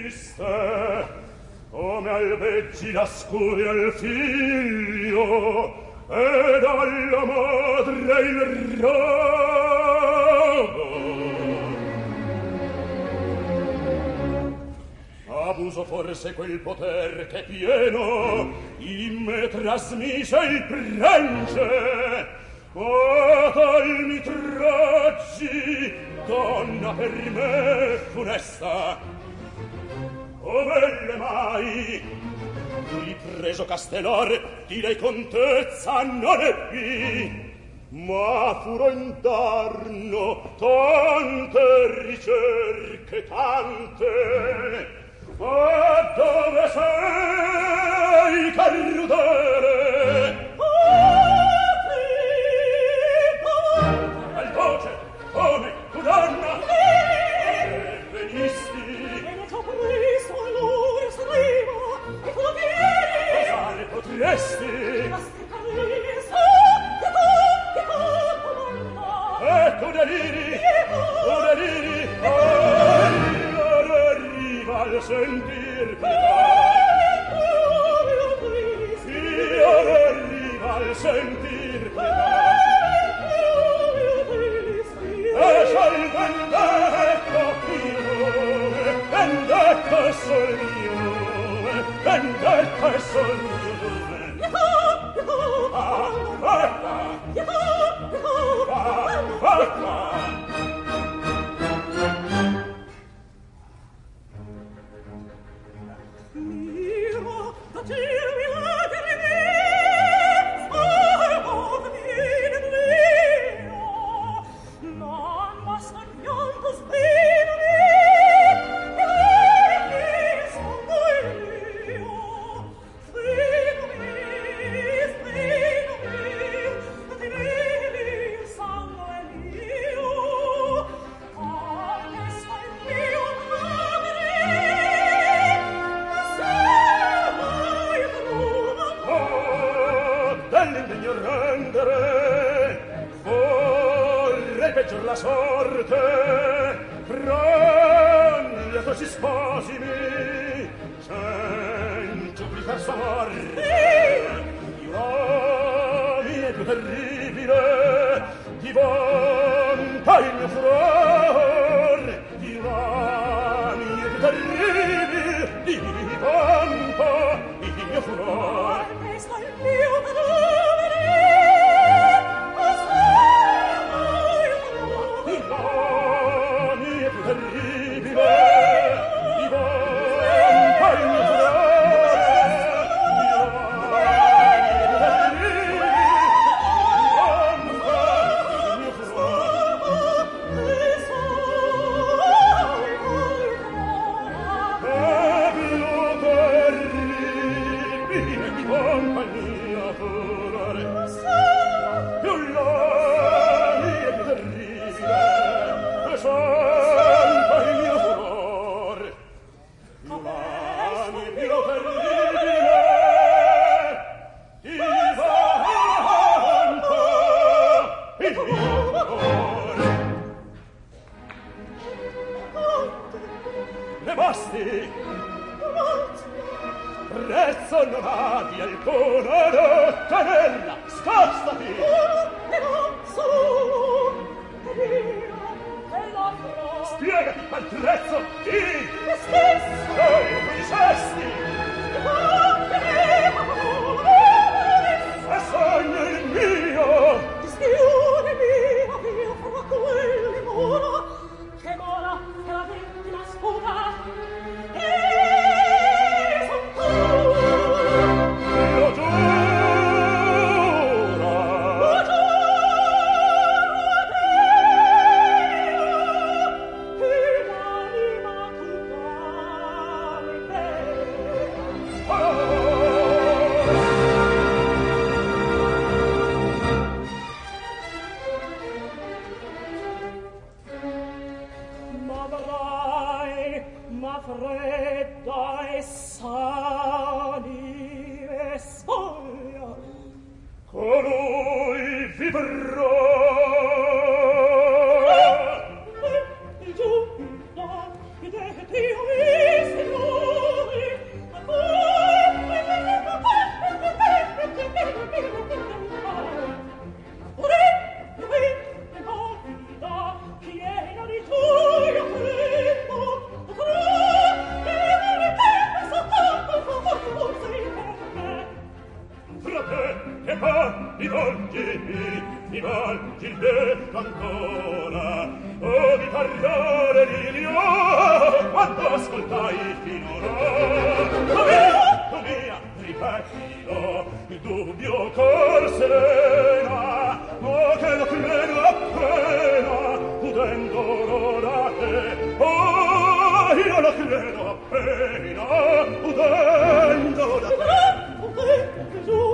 triste, come albeggi la scuria al figlio ed alla madre il ramo. Abuso forse quel poter che pieno in me trasmise il prince, o tal mi traggi, donna per me funesta. O belle mai, di preso castellar di lei contezza non ebbi, ma furo indarno tante ricerche, tante. Ma dove sei, carrudere? Al voce, come tu donna? E venisti? E ne t'ho preso allora saremo, e tu vieni? Osare potresti? Ma scriccarista, che donna? E tu deliri? Tu deliri? Al sentir pietà, io arriva al sentir pietà, e sol vendetto io, vendetto sol io, vendetto sol io. Miro, da te mi lagrime, farò venire mio, non basta pianto sbirmi, e sangue mio, sbirmi, il sangue mio, perché stai mio padre. Dell'indegno rendere vorrei peggior la sorte, proglia tu si sposimi senza plicar sua morte. Io è più terribile, diventa il mio furor, divani è più terribile, diventa il mio furor. Questo è il mio cadavere, divani è più terribile, diventa il mio furor. Compagnia furore, più l'ami è più terribile, e sempre il mio furore, più l'ami è più terribile, diventa il mio furore. Ne basti! Prezzo non abbia alcuna da tenerla, scostati! E non solo, e la farò. Spiegati qual prezzo, di! Me stesso! Dove tu dicesti? E sogno il mio! Distione mia fra quelli mura, che mora che la vittima sputa, lo ma fredda e sali e spoglia, colui vivrò. Il giorno, il Dio ancora, o di parole di Dio, quando ascoltai finora. Tu mia, ripettilo, dubbio cor serena, ma che lo credo appena, udendo da te. Oh, io lo credo appena, udendo da te.